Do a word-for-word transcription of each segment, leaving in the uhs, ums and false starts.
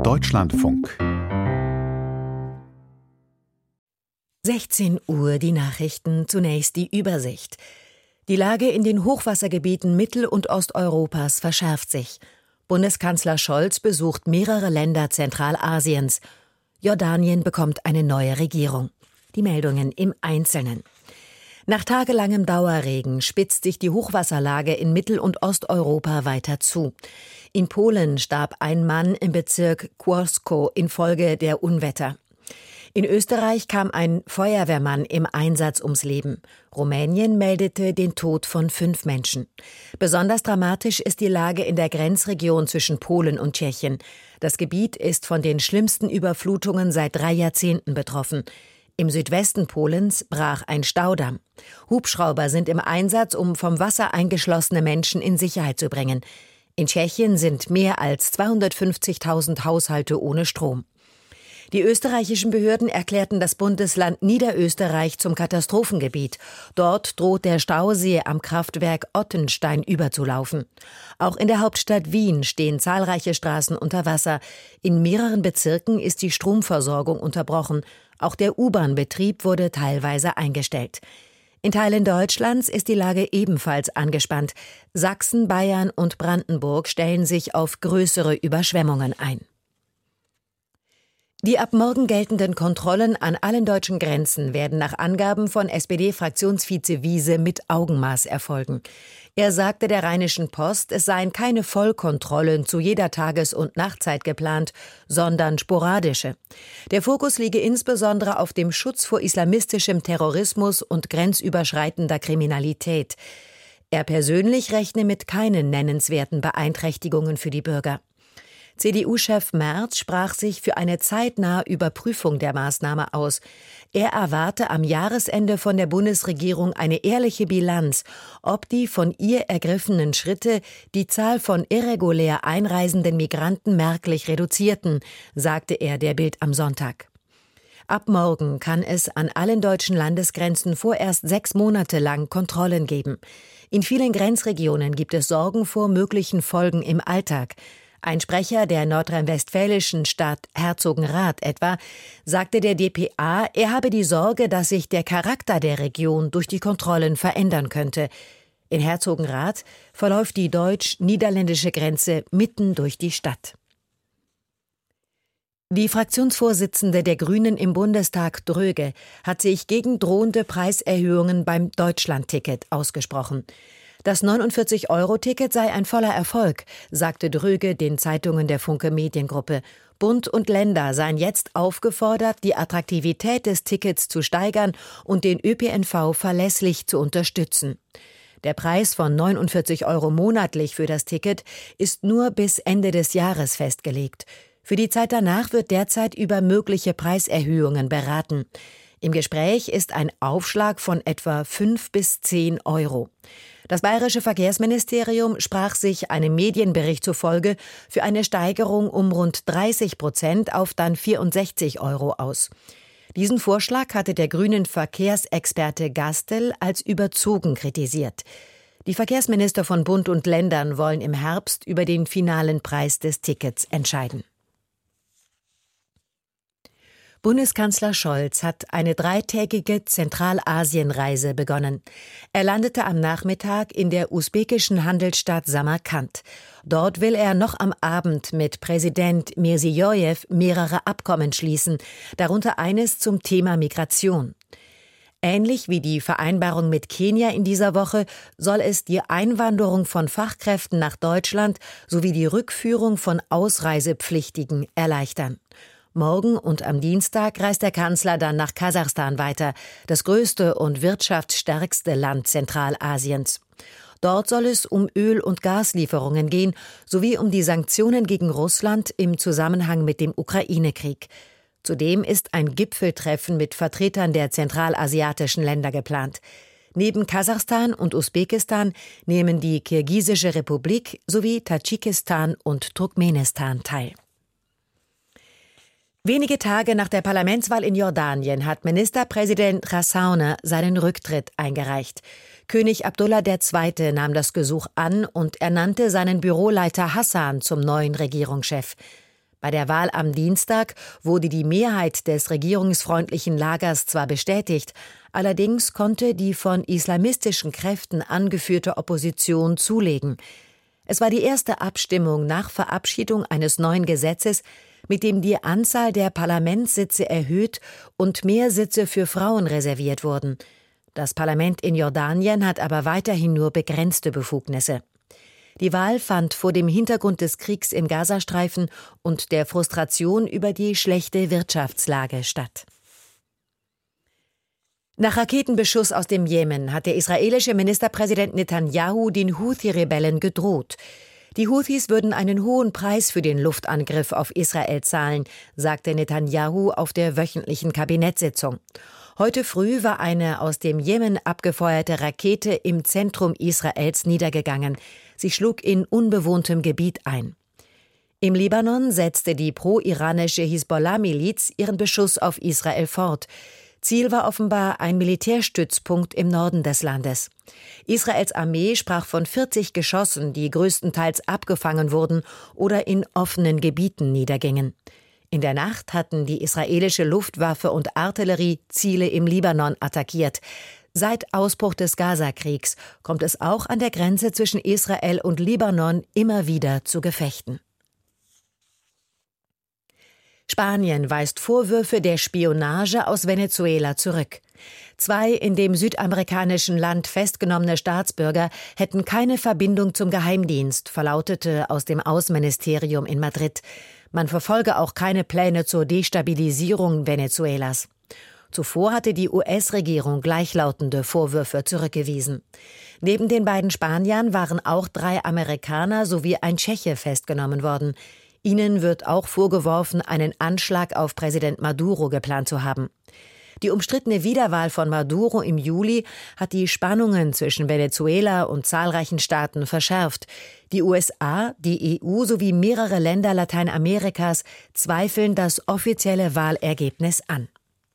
Deutschlandfunk. sechzehn Uhr die Nachrichten, zunächst die Übersicht. Die Lage in den Hochwassergebieten Mittel- und Osteuropas verschärft sich. Bundeskanzler Scholz besucht mehrere Länder Zentralasiens. Jordanien bekommt eine neue Regierung. Die Meldungen im Einzelnen. Nach tagelangem Dauerregen spitzt sich die Hochwasserlage in Mittel- und Osteuropa weiter zu. In Polen starb ein Mann im Bezirk Kłodzko infolge der Unwetter. In Österreich kam ein Feuerwehrmann im Einsatz ums Leben. Rumänien meldete den Tod von fünf Menschen. Besonders dramatisch ist die Lage in der Grenzregion zwischen Polen und Tschechien. Das Gebiet ist von den schlimmsten Überflutungen seit drei Jahrzehnten betroffen. Im Südwesten Polens brach ein Staudamm. Hubschrauber sind im Einsatz, um vom Wasser eingeschlossene Menschen in Sicherheit zu bringen. In Tschechien sind mehr als zweihundertfünfzigtausend Haushalte ohne Strom. Die österreichischen Behörden erklärten das Bundesland Niederösterreich zum Katastrophengebiet. Dort droht der Stausee am Kraftwerk Ottenstein überzulaufen. Auch in der Hauptstadt Wien stehen zahlreiche Straßen unter Wasser. In mehreren Bezirken ist die Stromversorgung unterbrochen. Auch der U-Bahn-Betrieb wurde teilweise eingestellt. In Teilen Deutschlands ist die Lage ebenfalls angespannt. Sachsen, Bayern und Brandenburg stellen sich auf größere Überschwemmungen ein. Die ab morgen geltenden Kontrollen an allen deutschen Grenzen werden nach Angaben von S P D-Fraktionsvize Wiese mit Augenmaß erfolgen. Er sagte der Rheinischen Post, es seien keine Vollkontrollen zu jeder Tages- und Nachtzeit geplant, sondern sporadische. Der Fokus liege insbesondere auf dem Schutz vor islamistischem Terrorismus und grenzüberschreitender Kriminalität. Er persönlich rechne mit keinen nennenswerten Beeinträchtigungen für die Bürger. C D U-Chef Merz sprach sich für eine zeitnahe Überprüfung der Maßnahme aus. Er erwarte am Jahresende von der Bundesregierung eine ehrliche Bilanz, ob die von ihr ergriffenen Schritte die Zahl von irregulär einreisenden Migranten merklich reduzierten, sagte er der Bild am Sonntag. Ab morgen kann es an allen deutschen Landesgrenzen vorerst sechs Monate lang Kontrollen geben. In vielen Grenzregionen gibt es Sorgen vor möglichen Folgen im Alltag. Ein Sprecher der nordrhein-westfälischen Stadt Herzogenrath etwa sagte der D P A, er habe die Sorge, dass sich der Charakter der Region durch die Kontrollen verändern könnte. In Herzogenrath verläuft die deutsch-niederländische Grenze mitten durch die Stadt. Die Fraktionsvorsitzende der Grünen im Bundestag, Dröge, hat sich gegen drohende Preiserhöhungen beim Deutschlandticket ausgesprochen. Das neunundvierzig-Euro-Ticket sei ein voller Erfolg, sagte Dröge den Zeitungen der Funke Mediengruppe. Bund und Länder seien jetzt aufgefordert, die Attraktivität des Tickets zu steigern und den Ö P N V verlässlich zu unterstützen. Der Preis von neunundvierzig Euro monatlich für das Ticket ist nur bis Ende des Jahres festgelegt. Für die Zeit danach wird derzeit über mögliche Preiserhöhungen beraten. Im Gespräch ist ein Aufschlag von etwa fünf bis zehn Euro. Das bayerische Verkehrsministerium sprach sich einem Medienbericht zufolge für eine Steigerung um rund dreißig Prozent auf dann vierundsechzig Euro aus. Diesen Vorschlag hatte der grünen Verkehrsexperte Gastel als überzogen kritisiert. Die Verkehrsminister von Bund und Ländern wollen im Herbst über den finalen Preis des Tickets entscheiden. Bundeskanzler Scholz hat eine dreitägige Zentralasienreise begonnen. Er landete am Nachmittag in der usbekischen Handelsstadt Samarkand. Dort will er noch am Abend mit Präsident Mirziyoyew mehrere Abkommen schließen, darunter eines zum Thema Migration. Ähnlich wie die Vereinbarung mit Kenia in dieser Woche soll es die Einwanderung von Fachkräften nach Deutschland sowie die Rückführung von Ausreisepflichtigen erleichtern. Morgen und am Dienstag reist der Kanzler dann nach Kasachstan weiter, das größte und wirtschaftsstärkste Land Zentralasiens. Dort soll es um Öl- und Gaslieferungen gehen, sowie um die Sanktionen gegen Russland im Zusammenhang mit dem Ukraine-Krieg. Zudem ist ein Gipfeltreffen mit Vertretern der zentralasiatischen Länder geplant. Neben Kasachstan und Usbekistan nehmen die Kirgisische Republik sowie Tadschikistan und Turkmenistan teil. Wenige Tage nach der Parlamentswahl in Jordanien hat Ministerpräsident Rassoune seinen Rücktritt eingereicht. König Abdullah der Zweite nahm das Gesuch an und ernannte seinen Büroleiter Hassan zum neuen Regierungschef. Bei der Wahl am Dienstag wurde die Mehrheit des regierungsfreundlichen Lagers zwar bestätigt, allerdings konnte die von islamistischen Kräften angeführte Opposition zulegen. Es war die erste Abstimmung nach Verabschiedung eines neuen Gesetzes, mit dem die Anzahl der Parlamentssitze erhöht und mehr Sitze für Frauen reserviert wurden. Das Parlament in Jordanien hat aber weiterhin nur begrenzte Befugnisse. Die Wahl fand vor dem Hintergrund des Kriegs im Gazastreifen und der Frustration über die schlechte Wirtschaftslage statt. Nach Raketenbeschuss aus dem Jemen hat der israelische Ministerpräsident Netanyahu den Houthi-Rebellen gedroht. Die Houthis würden einen hohen Preis für den Luftangriff auf Israel zahlen, sagte Netanyahu auf der wöchentlichen Kabinettssitzung. Heute früh war eine aus dem Jemen abgefeuerte Rakete im Zentrum Israels niedergegangen. Sie schlug in unbewohntem Gebiet ein. Im Libanon setzte die pro-iranische Hisbollah-Miliz ihren Beschuss auf Israel fort. Ziel war offenbar ein Militärstützpunkt im Norden des Landes. Israels Armee sprach von vierzig Geschossen, die größtenteils abgefangen wurden oder in offenen Gebieten niedergingen. In der Nacht hatten die israelische Luftwaffe und Artillerie Ziele im Libanon attackiert. Seit Ausbruch des Gazakriegs kommt es auch an der Grenze zwischen Israel und Libanon immer wieder zu Gefechten. Spanien weist Vorwürfe der Spionage aus Venezuela zurück. Zwei in dem südamerikanischen Land festgenommene Staatsbürger hätten keine Verbindung zum Geheimdienst, verlautete aus dem Außenministerium in Madrid. Man verfolge auch keine Pläne zur Destabilisierung Venezuelas. Zuvor hatte die U S-Regierung gleichlautende Vorwürfe zurückgewiesen. Neben den beiden Spaniern waren auch drei Amerikaner sowie ein Tscheche festgenommen worden. Ihnen wird auch vorgeworfen, einen Anschlag auf Präsident Maduro geplant zu haben. Die umstrittene Wiederwahl von Maduro im Juli hat die Spannungen zwischen Venezuela und zahlreichen Staaten verschärft. Die U S A, die E U sowie mehrere Länder Lateinamerikas zweifeln das offizielle Wahlergebnis an.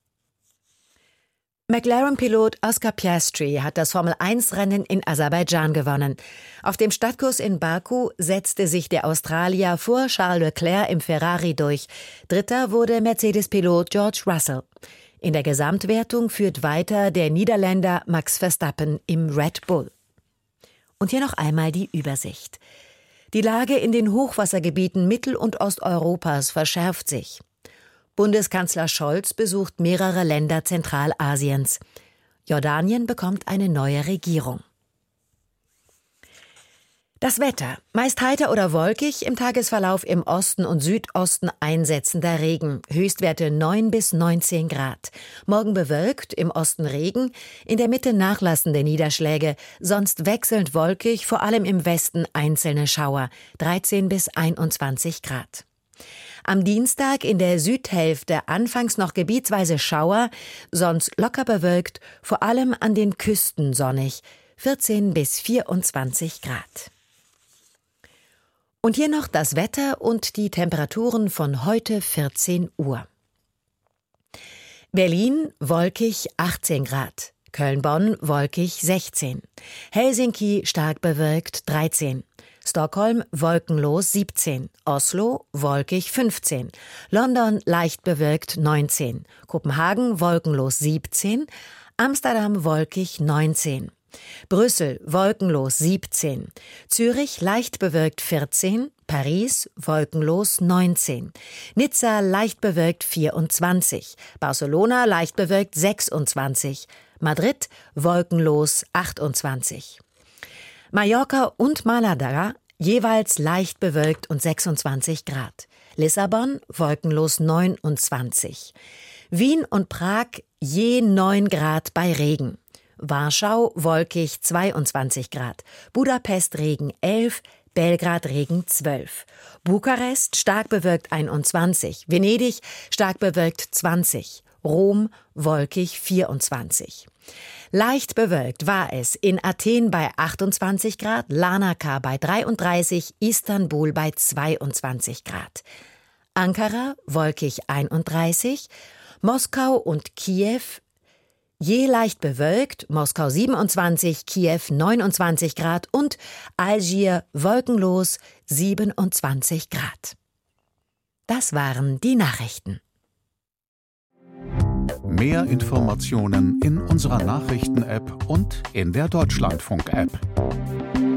McLaren-Pilot Oscar Piastri hat das Formel eins Rennen in Aserbaidschan gewonnen. Auf dem Stadtkurs in Baku setzte sich der Australier vor Charles Leclerc im Ferrari durch. Dritter wurde Mercedes-Pilot George Russell. In der Gesamtwertung führt weiter der Niederländer Max Verstappen im Red Bull. Und hier noch einmal die Übersicht. Die Lage in den Hochwassergebieten Mittel- und Osteuropas verschärft sich. Bundeskanzler Scholz besucht mehrere Länder Zentralasiens. Jordanien bekommt eine neue Regierung. Das Wetter. Meist heiter oder wolkig, im Tagesverlauf im Osten und Südosten einsetzender Regen. Höchstwerte neun bis neunzehn Grad. Morgen bewölkt, im Osten Regen, in der Mitte nachlassende Niederschläge, sonst wechselnd wolkig, vor allem im Westen einzelne Schauer. dreizehn bis einundzwanzig Grad. Am Dienstag in der Südhälfte anfangs noch gebietsweise Schauer, sonst locker bewölkt, vor allem an den Küsten sonnig, vierzehn bis vierundzwanzig Grad. Und hier noch das Wetter und die Temperaturen von heute vierzehn Uhr. Berlin wolkig achtzehn Grad, Köln-Bonn wolkig sechzehn, Helsinki stark bewölkt dreizehn, Stockholm wolkenlos siebzehn, Oslo wolkig fünfzehn, London leicht bewölkt neunzehn, Kopenhagen wolkenlos siebzehn, Amsterdam wolkig neunzehn, Brüssel wolkenlos siebzehn, Zürich leicht bewölkt vierzehn, Paris wolkenlos neunzehn, Nizza leicht bewölkt vierundzwanzig, Barcelona leicht bewölkt sechsundzwanzig, Madrid wolkenlos achtundzwanzig. Mallorca und Malaga jeweils leicht bewölkt und sechsundzwanzig Grad. Lissabon wolkenlos neunundzwanzig. Wien und Prag je neun Grad bei Regen. Warschau wolkig zweiundzwanzig Grad. Budapest Regen elf, Belgrad Regen zwölf. Bukarest stark bewölkt einundzwanzig. Venedig stark bewölkt zwanzig. Rom wolkig vierundzwanzig. Leicht bewölkt war es in Athen bei achtundzwanzig Grad, Larnaca bei dreiunddreißig, Istanbul bei zweiundzwanzig Grad. Ankara wolkig einunddreißig, Moskau und Kiew je leicht bewölkt, Moskau siebenundzwanzig, Kiew neunundzwanzig Grad und Algier wolkenlos siebenundzwanzig Grad. Das waren die Nachrichten. Mehr Informationen in unserer Nachrichten-App und in der Deutschlandfunk-App.